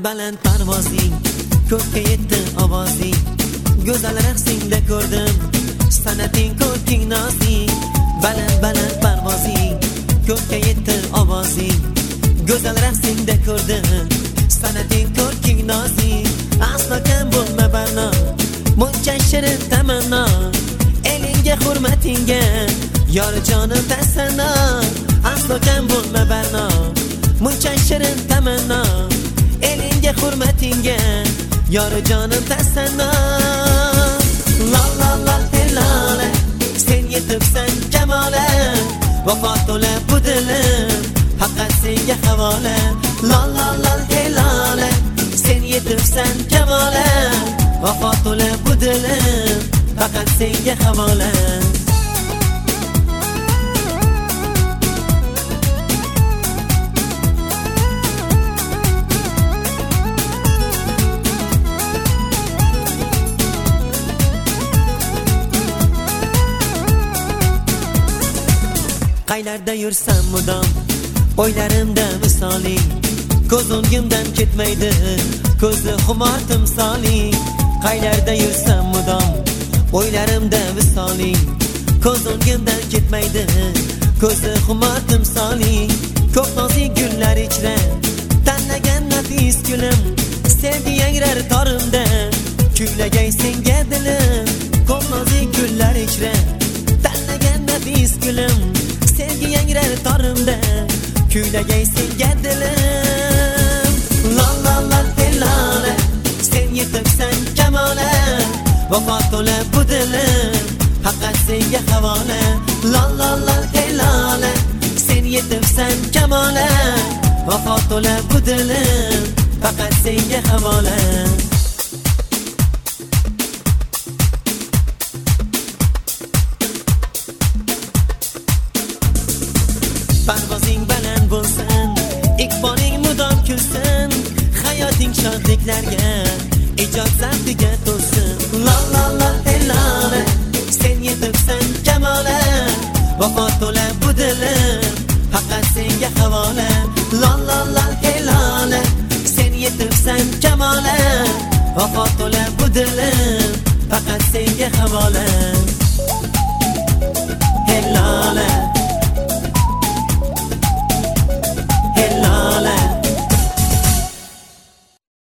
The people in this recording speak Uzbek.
baland parvozing, ko'kka yetdi ovozing, go'zal raqsingda ko'rdim san'ating ko'rking nozing. Baland parvozing, ko'kka yetdi ovozing, go'zal raqsingda ko'rdim san'ating ko'rking nozing. Aslo kam bo'lma barno, muncha shirin tamanno, elingga hurmatingga yor jonim tasanno. Aslo kam bo'lma barno, muncha shirin tamanno, elingga hurmatingga yor jonim tasanno. La la la helala, sen yetibsan kamola, vafo to'la bu dilim faqat senga havola. La la la helala, sen yetibsan kamola, vafo to'la bu dilim faqat senga havola. Qaylarda yursam mudom, o'ylarimda misoling, ko'z o'ngimdan ketmaydi, ko'zi xumor timsoling. Qaylarda yursam mudom, o'ylarimda misoling, ko'z o'ngimdan ketmaydi, ko'zi xumor timsoling. Ko'k nozik gullar ichra tanlagan nafis gulim, sevgi yangrar torimda, kuylagay senga dilim. Ko'k nozik gullar ichra tanlagan nafis gulim, sevgi yangrar torimda, kuylagay senga dilim. La la la helala, sen yetibsan kamola, vafo to'la bu dilim faqat senga havola. La la la helala, sen yetibsan kamola, vafo to'la bu dilim faqat senga havola. Parvozing baland bo'lsin, iqboling mudom kulsin, hayoting shodliklarga, ijod zavqiga to'lsin. La la la helala, sen yetibsan kamola, vafo to'la bu dilim faqat senga havola. La la la helala, sen yetibsan kamola, vafo to'la bu dilim faqat senga havola.